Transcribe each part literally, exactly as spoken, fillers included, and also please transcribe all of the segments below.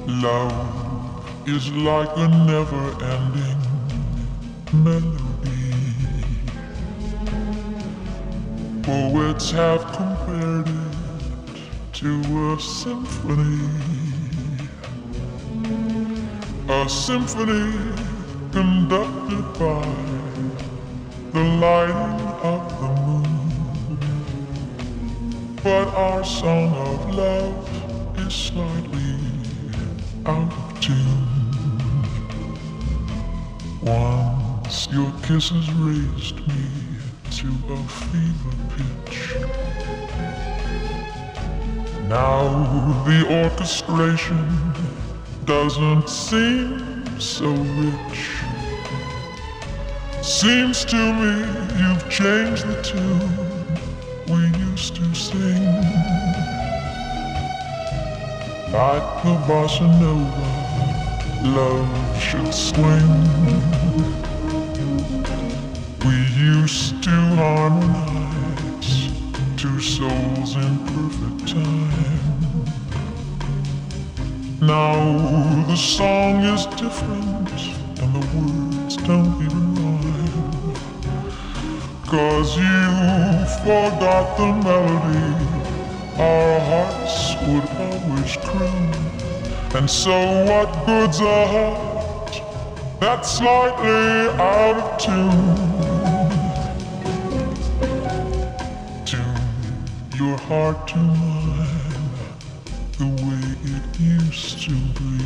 Love is like a never-ending melody. Poets have compared it to a symphony. A symphony conducted by the lighting of the moon. But our song of love is slightly out of tune. Once your kisses raised me to a fever pitch. Now the orchestration doesn't seem so rich. Seems to me you've changed the tune we used to sing. Like the bossa nova, love should swing. We used to harmonize, two souls in perfect time. Now the song is different and the words don't even rhyme. 'Cause you forgot the melody our hearts would always croon. And so what good's a heart that's slightly out of tune? Tune your heart to mine the way it used to be.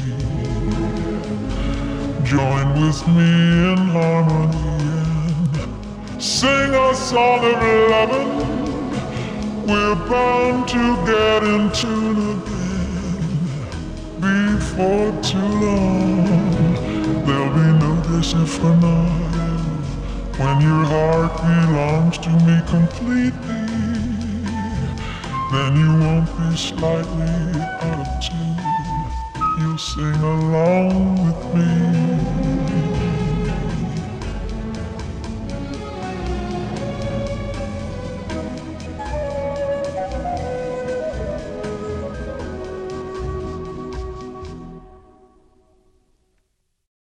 Join with me in harmony and sing a song of loving. We're bound to get in tune again before too long. There'll be no disiphonial when your heart belongs to me completely. Then you won't be slightly out of tune. You'll sing along with me.